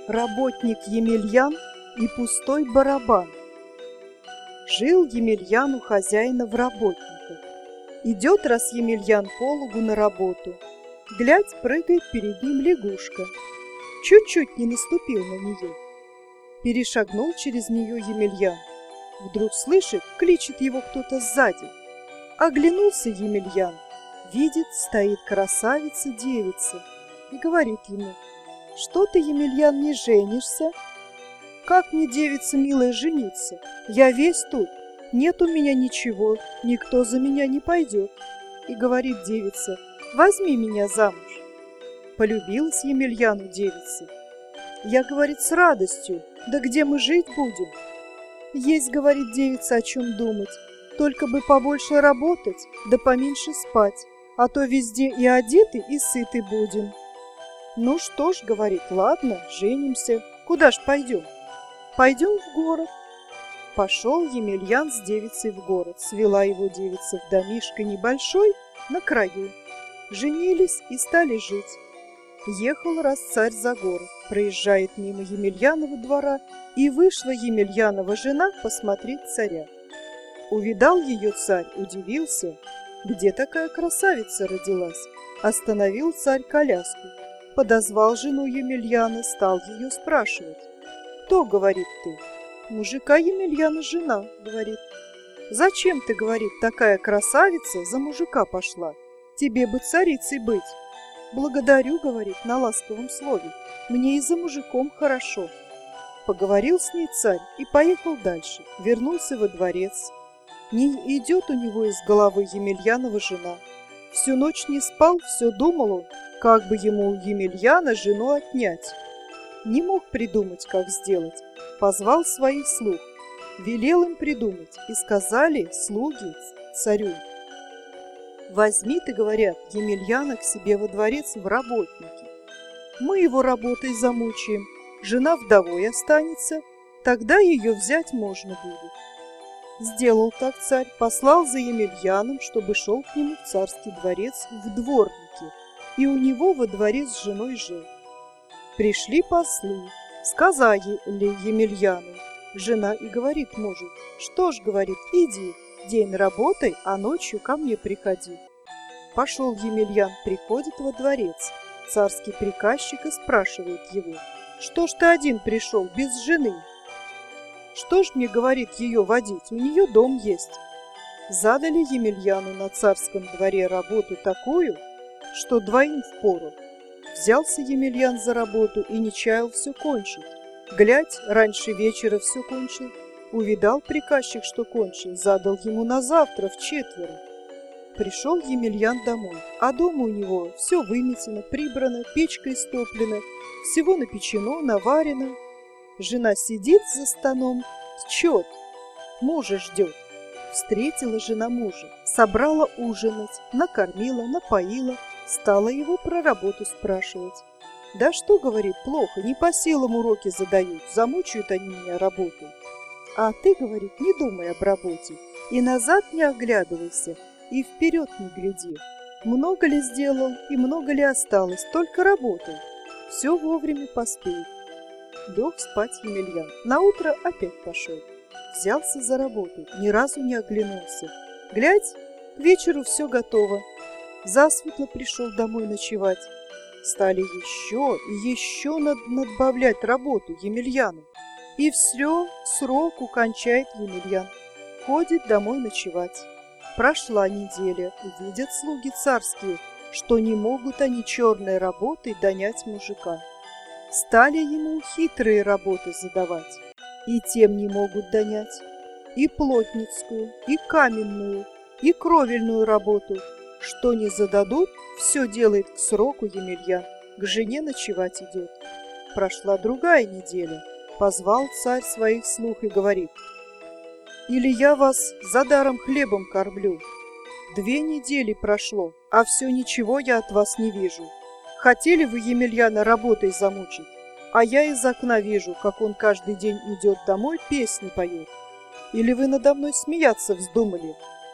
Работник Емельян и пустой барабан. Жил Емельян у хозяина в работниках. Идет раз Емельян по лугу на работу. Глядь, прыгает перед ним лягушка. Чуть-чуть не наступил на нее. Перешагнул через нее Емельян. Вдруг слышит, кличет его кто-то сзади. Оглянулся Емельян. Видит, стоит красавица-девица и говорит ему: «Что ты, Емельян, не женишься?» «Как мне, девица милая, жениться? Я весь тут, нет у меня ничего, никто за меня не пойдет». И говорит девица: «Возьми меня замуж». Полюбилась Емельяну девица. «Я, говорит, с радостью, да где мы жить будем?» «Есть, говорит девица, о чем думать, только бы побольше работать, да поменьше спать, а то везде и одеты, и сыты будем». «Ну что ж, — говорит, — ладно, женимся. Куда ж пойдем?» «Пойдем в город». Пошел Емельян с девицей в город. Свела его девица в домишко небольшой на краю. Женились и стали жить. Ехал раз царь за город, проезжает мимо Емельянова двора, и вышла Емельянова жена посмотреть царя. Увидал ее царь, удивился, где такая красавица родилась. Остановил царь коляску. Подозвал жену Емельяна, стал ее спрашивать. «Кто, — говорит, — ты?» «Мужика Емельяна жена, — говорит». «Зачем ты, — говорит, — такая красавица за мужика пошла? Тебе бы царицей быть». «Благодарю, — говорит, — на ласковом слове. Мне и за мужиком хорошо». Поговорил с ней царь и поехал дальше. Вернулся во дворец. Не идет у него из головы Емельянова жена. Всю ночь не спал, все думал он, как бы ему у Емельяна жену отнять. Не мог придумать, как сделать. Позвал своих слуг, велел им придумать, и сказали слуги царю: «Возьми, ты, — говорят, — Емельяна к себе во дворец в работники. Мы его работой замучаем, жена вдовой останется, тогда ее взять можно будет». Сделал так царь, послал за Емельяном, чтобы шел к нему в царский дворец в дворники, и у него во дворе с женой жил. Пришли послы, сказали Емельяну. Жена и говорит мужу: «Что ж, — говорит, — иди, день работай, а ночью ко мне приходи». Пошел Емельян, приходит во дворец. Царский приказчик и спрашивает его: «Что ж ты один пришел, без жены?» «Что ж мне, — говорит, — ее водить, у нее дом есть». Задали Емельяну на царском дворе работу такую, что двоим впору. Взялся Емельян за работу и не чаял все кончить. Глядь, раньше вечера все кончил. Увидал приказчик, что кончил, задал ему на завтра вчетверо. Пришел Емельян домой, а дома у него все выметено, прибрано, печка истоплена, всего напечено, наварено. Жена сидит за станом, тчет, мужа ждет. Встретила жена мужа, собрала ужинать, накормила, напоила, стала его про работу спрашивать. «Да что, — говорит, — плохо, не по силам уроки задают, замучают они меня работой». «А ты, — говорит, — не думай об работе, и назад не оглядывайся, и вперед не гляди. Много ли сделал и много ли осталось, только работай, все вовремя поспеет». Лег спать Емельян, наутро опять пошел. Взялся за работу, ни разу не оглянулся. Глядь, к вечеру все готово. Засветло пришел домой ночевать. Стали еще и еще надбавлять работу Емельяну. И все сроку кончает Емельян. Ходит домой ночевать. Прошла неделя, и видят слуги царские, что не могут они черной работой донять мужика. Стали ему хитрые работы задавать, и тем не могут донять. И плотницкую, и каменную, и кровельную работу. Что не зададут, все делает к сроку Емельян, к жене ночевать идет. Прошла другая неделя. Позвал царь своих слуг и говорит: «Или я вас за даром хлебом кормлю? 2 недели прошло, а все ничего я от вас не вижу. Хотели вы Емельяна работой замучить, а я из окна вижу, как он каждый день идет домой, песни поет. Или вы надо мной смеяться вздумали?»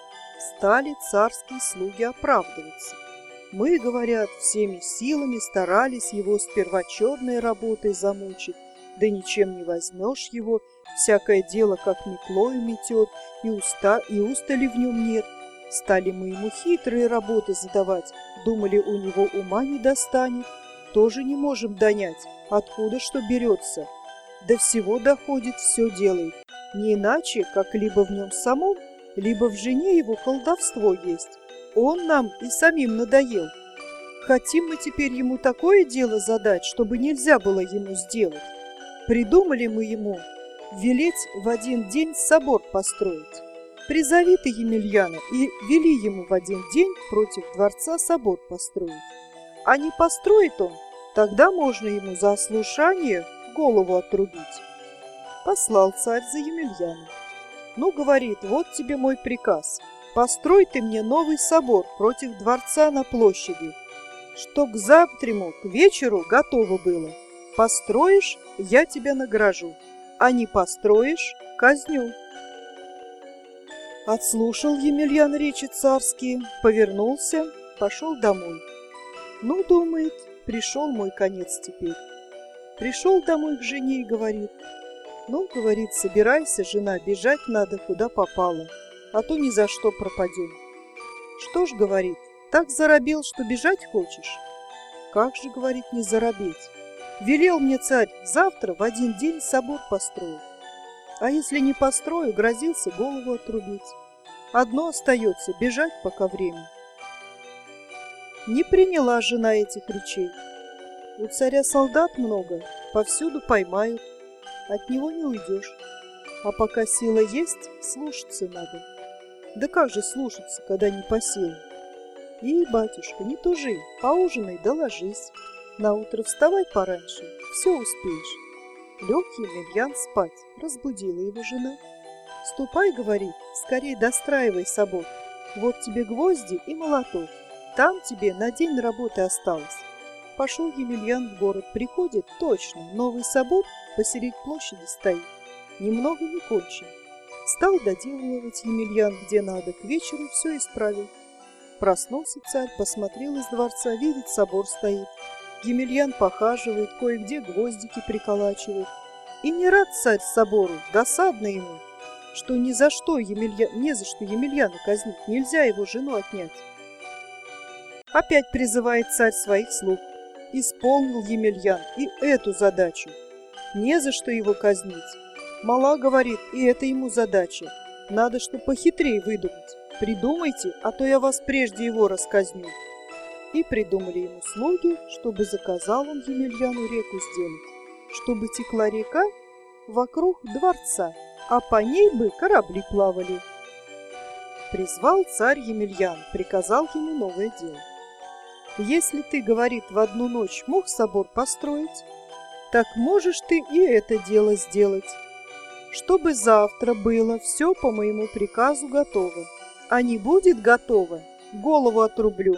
Стали царские слуги оправдываться. Мы, говорят, всеми силами старались его сперва черной работой замучить, да ничем не возьмешь его, всякое дело как метлою метет, и устали в нем нет. Стали мы ему хитрые работы задавать, думали, у него ума не достанет, тоже не можем донять, откуда что берется. До всего доходит, все делает, не иначе, как либо в нем самом, либо в жене его колдовство есть. Он нам и самим надоел. Хотим мы теперь ему такое дело задать, чтобы нельзя было ему сделать. Придумали мы ему велеть в один день собор построить. Призови ты Емельяна и вели ему в один день против дворца собор построить. А не построит он, тогда можно ему за ослушание голову отрубить. Послал царь за Емельяном. Ну, говорит, вот тебе мой приказ. Построй ты мне новый собор против дворца на площади, что к завтраму, к вечеру готово было. Построишь, я тебя награжу, а не построишь, казню. Отслушал Емельян речи царские, повернулся, пошел домой. Ну, думает, пришел мой конец теперь. Пришел домой к жене и говорит: ну, говорит, собирайся, жена, бежать надо, куда попало, а то ни за что пропадем. Что ж, говорит, так заробел, что бежать хочешь? Как же, говорит, не заробеть? Велел мне царь завтра в один день собор построить. А если не построю, грозился голову отрубить. Одно остается — бежать, пока время. Не приняла жена этих речей. У царя солдат много, повсюду поймают, от него не уйдешь. А пока сила есть, слушаться надо. Да как же слушаться, когда не по силам? И, батюшка, не тужи, поужинай да ложись. Наутро вставай пораньше, все успеешь. Лег Емельян спать, разбудила его жена. Ступай, говорит, скорее достраивай собор. Вот тебе гвозди и молоток. Там тебе на день работы осталось. Пошел Емельян в город, приходит, точно, новый собор посередь площади стоит. Немного не кончен. Стал доделывать Емельян где надо, к вечеру все исправил. Проснулся царь, посмотрел из дворца, видит, собор стоит. Емельян похаживает, кое-где гвоздики приколачивает. И не рад царь собору, досадно ему, что не за что Емельяна казнить, нельзя его жену отнять. Опять призывает царь своих слуг. Исполнил Емельян и эту задачу. Не за что его казнить. Мала, говорит, и это ему задача. Надо, что похитрее выдумать. Придумайте, а то я вас прежде его расказню. И придумали ему слуги, чтобы заказал он Емельяну реку сделать, чтобы текла река вокруг дворца, а по ней бы корабли плавали. Призвал царь Емельян, приказал ему новое дело. Если ты, говорит, в одну ночь мог собор построить, так можешь ты и это дело сделать, чтобы завтра было все по моему приказу готово, а не будет готово, голову отрублю.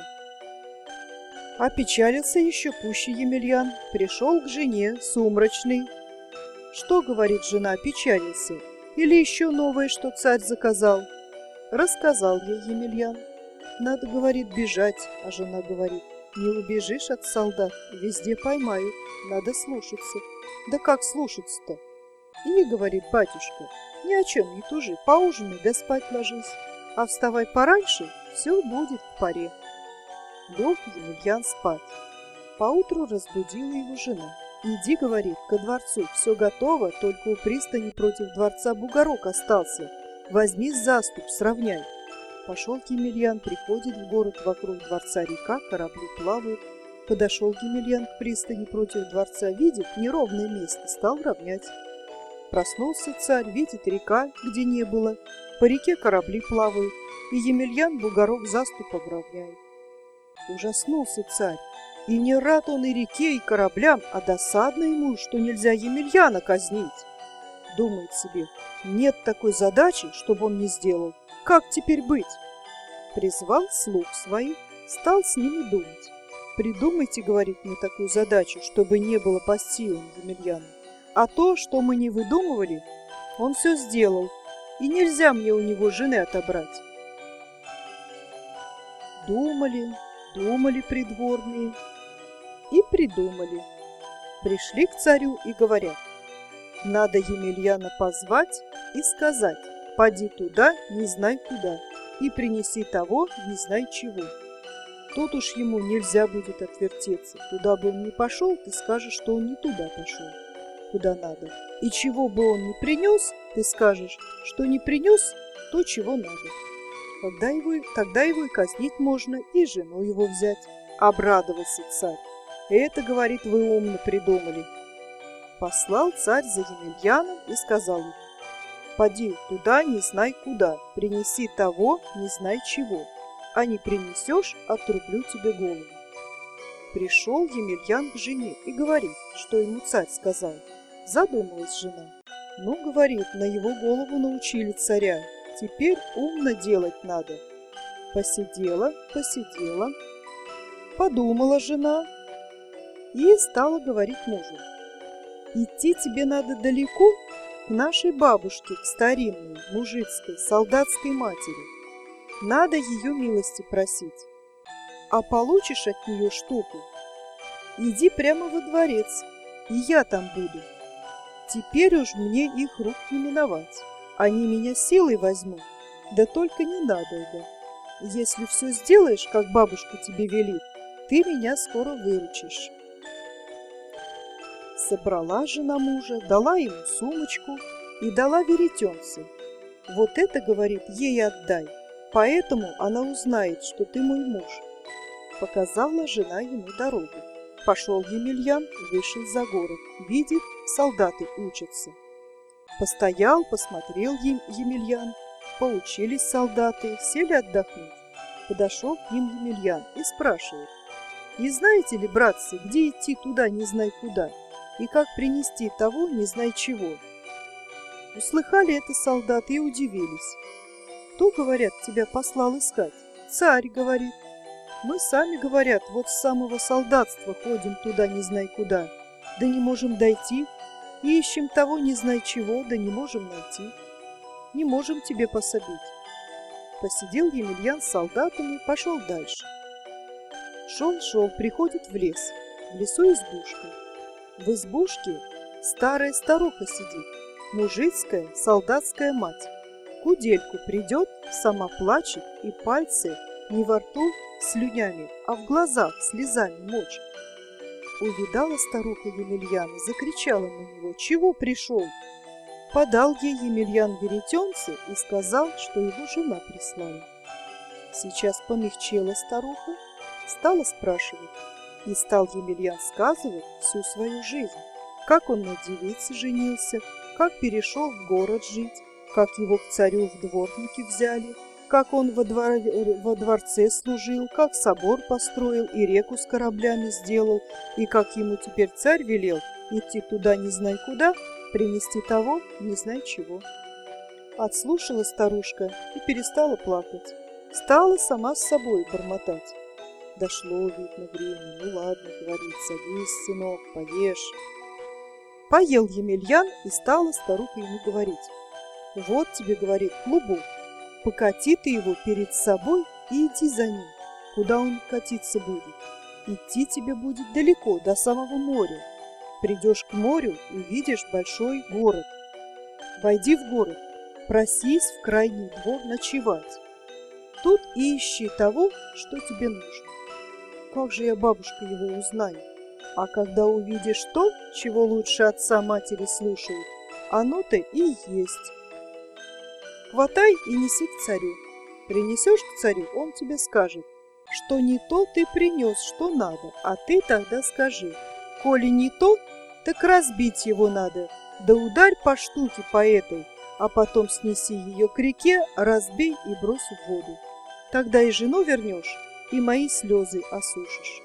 Опечалился еще пуще Емельян, пришел к жене сумрачный. Что, говорит жена, опечалился? Или еще новое, что царь заказал? Рассказал ей Емельян. Надо, говорит, бежать, а жена говорит: не убежишь от солдат, везде поймают, надо слушаться. Да как слушаться-то? И, говорит, батюшка, ни о чем не тужи, поужинай да спать ложись, а вставай пораньше, все будет в паре. Лег Емельян спать. Поутру разбудила его жена. Иди, говорит, ко дворцу, все готово, только у пристани против дворца бугорок остался. Возьми заступ, сравняй. Пошел Емельян, приходит в город, вокруг дворца река, корабли плавают. Подошел Емельян к пристани против дворца, видит неровное место, стал равнять. Проснулся царь, видит река, где не было, по реке корабли плавают, и Емельян бугорок заступом равняет. Ужаснулся царь, и не рад он и реке, и кораблям, а досадно ему, что нельзя Емельяна казнить. Думает себе, нет такой задачи, чтобы он не сделал. Как теперь быть? Призвал слуг своих, стал с ними думать. Придумайте, говорит, мне такую задачу, чтобы не было по силам Емельяна. А то, что мы не выдумывали, он все сделал, и нельзя мне у него жены отобрать. Думали, думали придворные и придумали. Пришли к царю и говорят: Надо Емельяна позвать и сказать: «Поди туда, не знай куда, и принеси того, не знай чего». Тут уж ему нельзя будет отвертеться. Куда бы он ни пошел, ты скажешь, что он не туда пошел, куда надо. И чего бы он ни принес, ты скажешь, что не принес то, чего надо. Тогда его и казнить можно, и жену его взять. Обрадовался царь. Это, говорит, вы умно придумали. Послал царь за Емельяном и сказал ему: «Поди туда, не знай куда, принеси того, не знай чего, а не принесешь, отрублю тебе голову». Пришел Емельян к жене и говорит, что ему царь сказал. Задумалась жена. Ну, говорит, на его голову научили царя, теперь умно делать надо. Посидела, подумала жена и стала говорить мужу: «Идти тебе надо далеко, к нашей бабушке, к старинной, мужицкой, солдатской матери. Надо ее милости просить. А получишь от нее штуку, иди прямо во дворец, и я там буду. Теперь уж мне их рук не миновать. Они меня силой возьмут, да только ненадолго. Если все сделаешь, как бабушка тебе велит, ты меня скоро выручишь». Собрала жена мужа, дала ему сумочку и дала веретенце. «Вот это, говорит, ей отдай, поэтому она узнает, что ты мой муж». Показала жена ему дорогу. Пошел Емельян, вышел за город, видит, солдаты учатся. Постоял, посмотрел Емельян, поучились солдаты, сели отдохнуть. Подошел к ним Емельян и спрашивает: «Не знаете ли, братцы, где идти туда, не знай куда, и как принести того, не знай чего?» Услыхали это солдаты и удивились. «Кто, говорят, тебя послал искать?» «Царь, говорит. Мы сами, говорят, вот с самого солдатства ходим туда, не знай куда, да не можем дойти, и ищем того, не знай чего, да не можем найти. Не можем тебе пособить». Посидел Емельян с солдатами, пошел дальше. Шел, приходит в лес. В лесу избушка. В избушке старая старуха сидит, мужицкая солдатская мать. Кудельку придет, сама плачет, и пальцы не во рту слюнями, а в глазах слезами мочит. Увидала старуха Емельяна, закричала на него: «Чего пришел?» Подал ей Емельян веретенце и сказал, что его жена прислала. Сейчас помягчела старуха, стала спрашивать, и стал Емельян сказывать всю свою жизнь, как он на девице женился, как перешел в город жить, как его к царю в дворники взяли, как он во дворце служил, как собор построил и реку с кораблями сделал, и как ему теперь царь велел идти туда не знай куда, принести того не знай чего. Отслушала старушка и перестала плакать. Стала сама с собой бормотать. Дошло, видно, время. Ну ладно, говорит, садись, сынок, поешь. Поел Емельян, и стала старуха ему говорить: «Вот тебе, говорит, клубок, покати ты его перед собой и иди за ним, куда он катиться будет. Идти тебе будет далеко, до самого моря. Придешь к морю, увидишь большой город. Войди в город, просись в крайний двор ночевать. Тут и ищи того, что тебе нужно. Как же я, бабушка, его узнаю? А когда увидишь то, чего лучше отца матери слушают, оно-то и есть. Хватай и неси к царю. Принесешь к царю, он тебе скажет, что не то ты принес, что надо, а ты тогда скажи: коли не то, так разбить его надо, да ударь по штуке по этой, а потом снеси ее к реке, разбей и брось в воду. Тогда и жену вернешь, и мои слезы осушишь».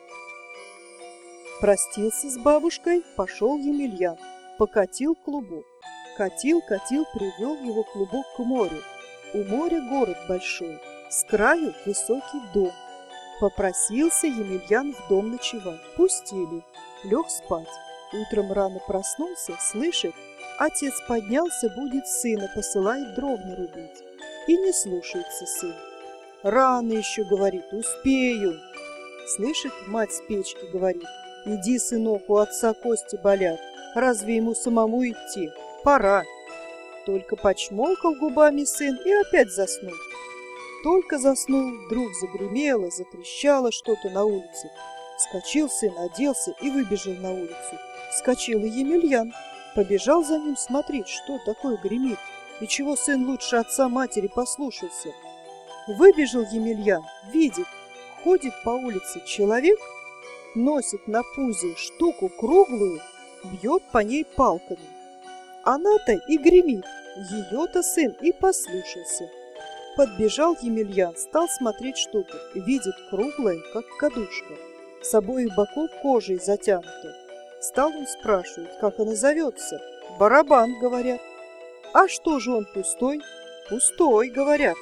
Простился с бабушкой, пошел Емельян, покатил клубок. Катил, привел его клубок к морю. У моря город большой, с краю высокий дом. Попросился Емельян в дом ночевать. Пустили, лег спать. Утром рано проснулся, слышит, отец поднялся, будет сына, посылает дров нарубить. И не слушается сын. «Рано еще, — говорит, — успею». Слышит, мать с печки говорит: Иди, сынок, у отца кости болят. Разве ему самому идти? Пора. Только почмокал губами сын и опять заснул. Только заснул, вдруг загремело, затрещало что-то на улице. Вскочил сын, оделся и выбежал на улицу. Вскочил и Емельян. Побежал за ним смотреть, что такое гремит, и чего сын лучше отца матери послушался. Выбежал Емельян, видит, ходит по улице человек, носит на пузе штуку круглую, бьет по ней палками. Она-то и гремит, ее-то сын и послушался. Подбежал Емельян, стал смотреть штуку, видит круглая, как кадушка, с обоих боков кожей затянута. Стал он спрашивать, как она зовется. Барабан, говорят. А что же он пустой? Пустой, говорят.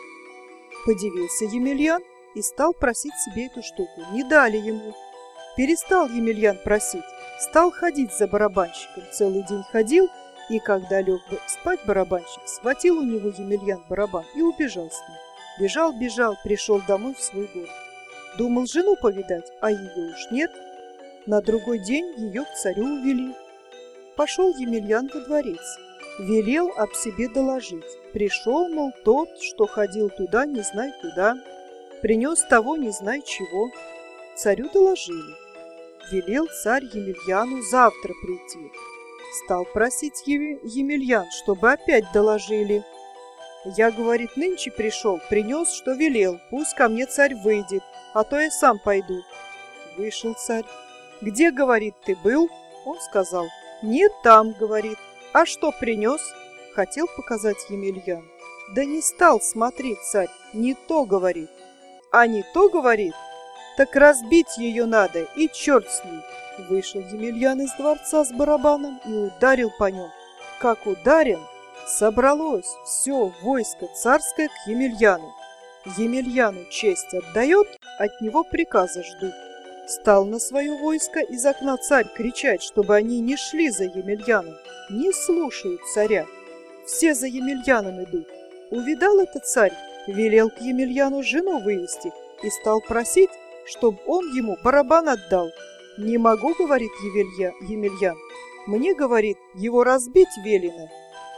Подивился Емельян и стал просить себе эту штуку. Не дали ему. Перестал Емельян просить, стал ходить за барабанщиком. Целый день ходил, и когда лег спать барабанщик, схватил у него Емельян барабан и убежал с ним. Бежал, пришел домой в свой город. Думал жену повидать, а ее уж нет. На другой день ее к царю увели. Пошел Емельян во дворец. Велел об себе доложить. Пришел, мол, тот, что ходил туда, не знай куда. Принес того, не знай чего. Царю доложили. Велел царь Емельяну завтра прийти. Стал просить Емельян, чтобы опять доложили. Я, говорит, нынче пришел, принес, что велел. Пусть ко мне царь выйдет, а то я сам пойду. Вышел царь. Где, говорит, ты был? Он сказал. Нет, там, говорит. А что принес? Хотел показать Емельян. Да не стал смотреть царь, не то, говорит. А не то, говорит, так разбить ее надо, и черт с ней. Вышел Емельян из дворца с барабаном и ударил по нем. Как ударил, собралось все войско царское к Емельяну. Емельяну честь отдает, от него приказа ждут. Стал на свое войско из окна царь кричать, чтобы они не шли за Емельяном, не слушают царя. Все за Емельяном идут. Увидал это царь, велел к Емельяну жену вывести и стал просить, чтобы он ему барабан отдал. Не могу, говорит Емельян, мне, говорит, его разбить велено,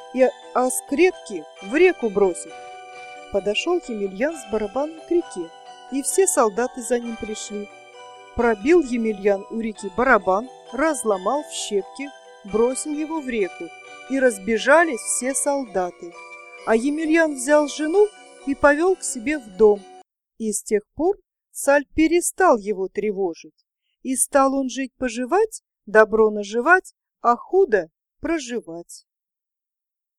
а скрепки в реку бросить. Подошел Емельян с барабаном к реке, и все солдаты за ним пришли. Пробил Емельян у реки барабан, разломал в щепки, бросил его в реку, и разбежались все солдаты. А Емельян взял жену и повел к себе в дом. И с тех пор царь перестал его тревожить, и стал он жить-поживать, добро наживать, а худо проживать.